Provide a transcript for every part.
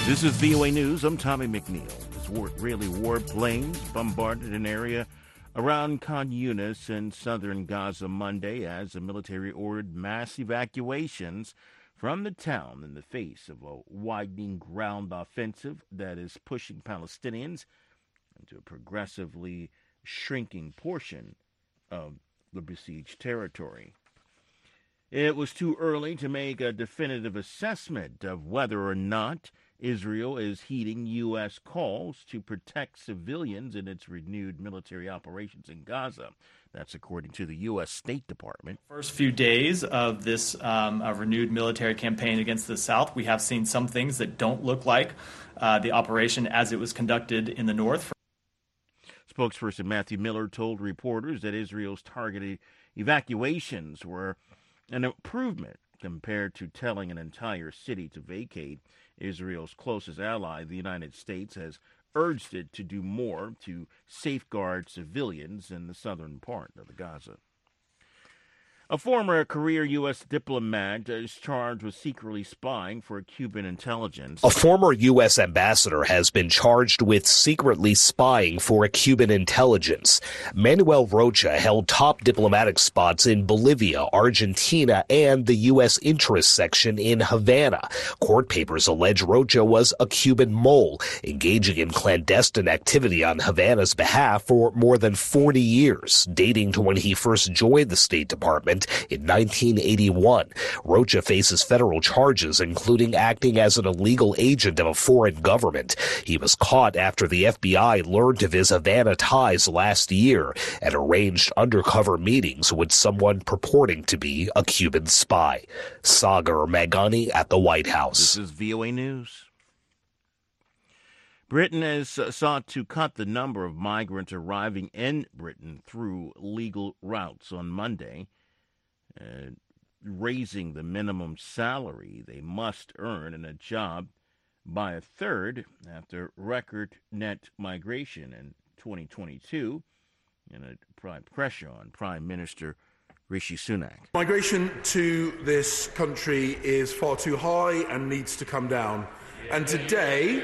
This is VOA News. I'm Tommy McNeil. Israeli warplanes bombarded an area around Khan Yunis in southern Gaza Monday as the military ordered mass evacuations from the town in the face of a widening ground offensive that is pushing Palestinians into a progressively shrinking portion of the besieged territory. It was too early to make a definitive assessment of whether or not Israel is heeding U.S. calls to protect civilians in its renewed military operations in Gaza. That's according to the U.S. State Department. First few days of this renewed military campaign against the South, we have seen some things that don't look like the operation as it was conducted in the North. Spokesperson Matthew Miller told reporters that Israel's targeted evacuations were an improvement compared to telling an entire city to vacate. Israel's closest ally, the United States, has urged it to do more to safeguard civilians in the southern part of the Gaza. A former career U.S. diplomat is charged with secretly spying for Cuban intelligence. A former U.S. ambassador has been charged with secretly spying for Cuban intelligence. Manuel Rocha held top diplomatic spots in Bolivia, Argentina, and the U.S. interest section in Havana. Court papers allege Rocha was a Cuban mole, engaging in clandestine activity on Havana's behalf for more than 40 years, dating to when he first joined the State Department in 1981. Rocha faces federal charges, including acting as an illegal agent of a foreign government. He was caught after the FBI learned of his Havana ties last year and arranged undercover meetings with someone purporting to be a Cuban spy. Sagar Magani at the White House. This is VOA News. Britain has sought to cut the number of migrants arriving in Britain through legal routes on Monday, raising the minimum salary they must earn in a job by a third after record net migration in 2022 and a pressure on Prime Minister Rishi Sunak. Migration to this country is far too high and needs to come down. And today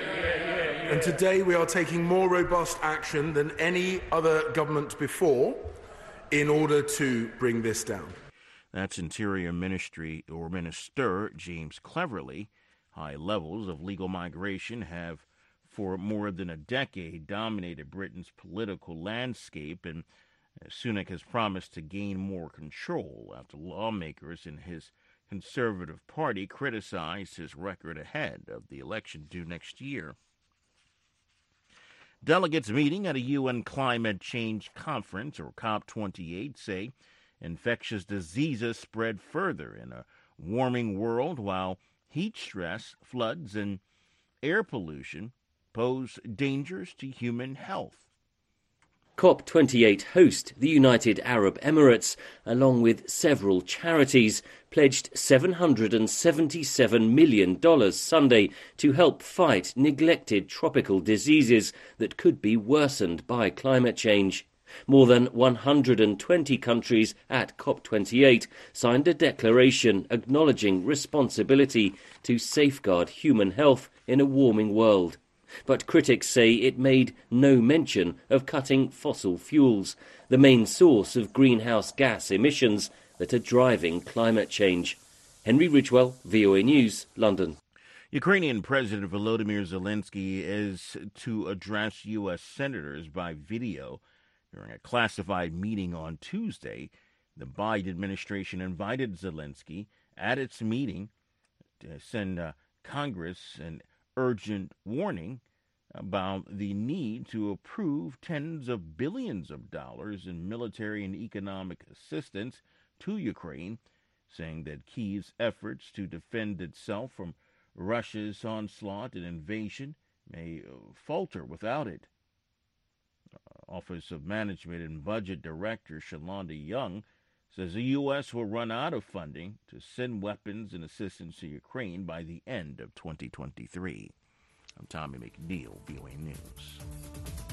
we are taking more robust action than any other government before in order to bring this down. That's Interior Ministry or Minister James Cleverly. High levels of legal migration have for more than a decade dominated Britain's political landscape, and Sunak has promised to gain more control after lawmakers in his Conservative Party criticized his record ahead of the election due next year. Delegates meeting at a UN climate change conference, or COP28, say infectious diseases spread further in a warming world, while heat stress, floods, and air pollution pose dangers to human health. COP28 host, the United Arab Emirates, along with several charities, pledged $777 million Sunday to help fight neglected tropical diseases that could be worsened by climate change. More than 120 countries at COP28 signed a declaration acknowledging responsibility to safeguard human health in a warming world. But critics say it made no mention of cutting fossil fuels, the main source of greenhouse gas emissions that are driving climate change. Henry Ridgewell, VOA News, London. Ukrainian President Volodymyr Zelensky is to address U.S. senators by video during a classified meeting on Tuesday. The Biden administration invited Zelensky at its meeting to send Congress an urgent warning about the need to approve tens of billions of dollars in military and economic assistance to Ukraine, saying that Kyiv's efforts to defend itself from Russia's onslaught and invasion may falter without it. Office of Management and Budget Director Shalonda Young says the U.S. will run out of funding to send weapons and assistance to Ukraine by the end of 2023. I'm Tommy McNeil, VOA News.